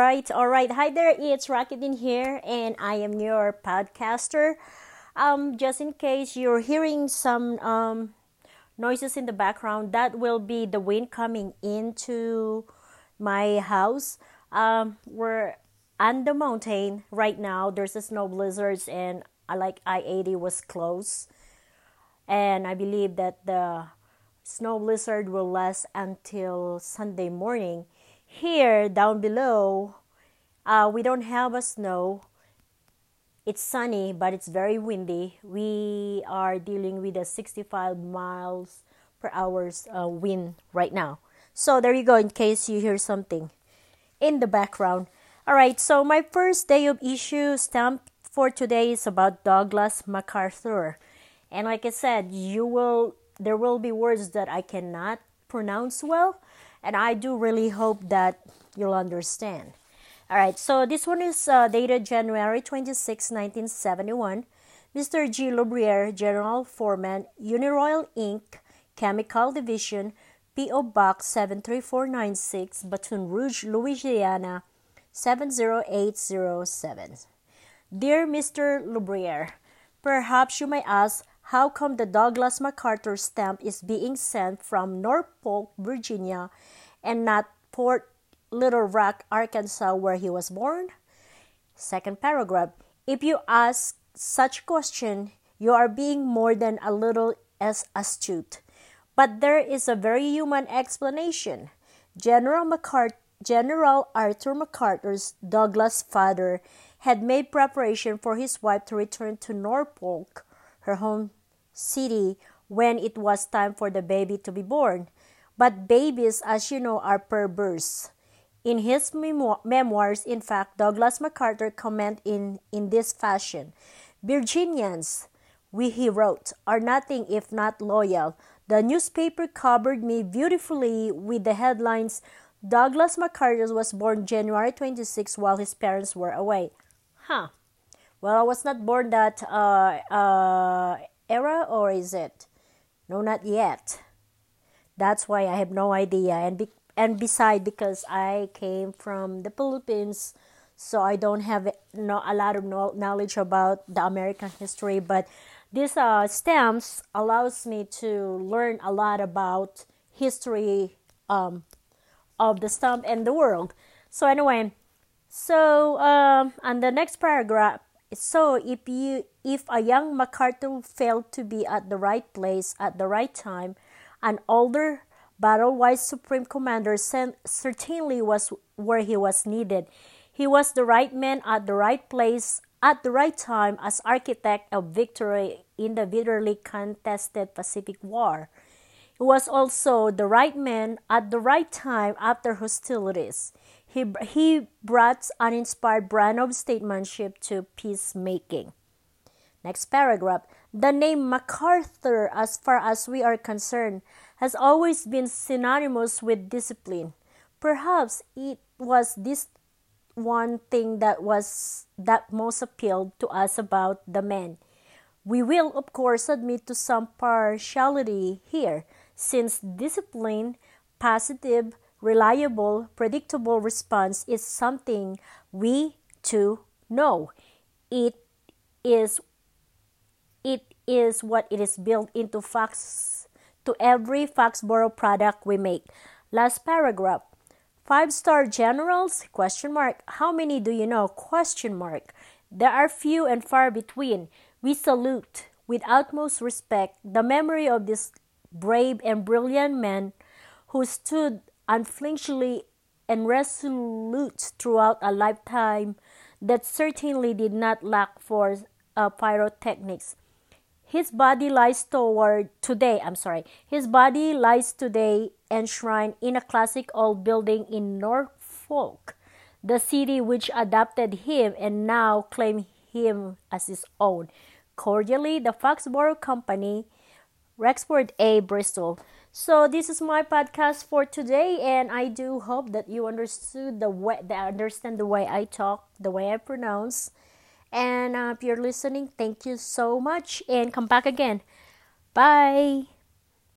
all right. Hi there, it's Rakidin here, and I am your podcaster. Just in case you're hearing some noises in the background, that will be the wind coming into my house. We're on the mountain right now. There's a snow blizzards, and I-80 was closed, and I believe that the snow blizzard will last until Sunday morning. Here down below, we don't have a snow. It's sunny, but it's very windy. We are dealing with a 65 miles per hour wind right now. So there you go, in case you hear something in the background. All right, so my first day of issue stamp for today is about Douglas MacArthur. And like I said, there will be words that I cannot pronounce well, and I do really hope that you'll understand. All right, so this one is dated January 26, 1971. Mr. G. Lubriere, General Foreman, Uniroyal Inc., Chemical Division, P.O. Box 73496, Baton Rouge, Louisiana 70807. Dear Mr. Lubriere, perhaps you may ask, how come the Douglas MacArthur stamp is being sent from Norfolk, Virginia, and not Port Little Rock, Arkansas, where he was born? Second paragraph. If you ask such question, you are being more than a little as astute. But there is a very human explanation. General Arthur MacArthur's Douglas father had made preparation for his wife to return to Norfolk, her home city, when it was time for the baby to be born. But babies, as you know, are perverse. In his memoirs, in fact, Douglas MacArthur commented in this fashion: Virginians, he wrote, are nothing if not loyal. The newspaper covered me beautifully with the headlines, Douglas MacArthur was born January 26 while his parents were away. Well, I was not born that era, or is it? No, not yet. That's why I have no idea. And beside, because I came from the Philippines, so I don't have a lot of knowledge about the American history. But this stamps allows me to learn a lot about history of the stamp and the world. So anyway, on the next paragraph. So if a young MacArthur failed to be at the right place at the right time, an older, battle-wise supreme commander certainly was where he was needed. He was the right man at the right place at the right time as architect of victory in the bitterly contested Pacific War. He was also the right man at the right time after hostilities. He brought an inspired brand of statesmanship to peacemaking. Next paragraph. The name MacArthur, as far as we are concerned, has always been synonymous with discipline. Perhaps it was this one thing that most appealed to us about the man. We will, of course, admit to some partiality here, since discipline, positive, reliable, predictable response is something we too know. It is what it is built into to every Foxborough product we make. Last paragraph. 5-star generals? ? How many do you know? ? There are few and far between. We salute, with utmost respect, the memory of this brave and brilliant man who stood unflinchingly and resolute throughout a lifetime that certainly did not lack for pyrotechnics. His body lies today enshrined in a classic old building in Norfolk, the city which adopted him and now claims him as its own. Cordially, the Foxborough Company, Rexford A. Bristol. So this is my podcast for today, and I do hope that you understand the way I talk, the way I pronounce. And if you're listening, thank you so much, and come back again. Bye.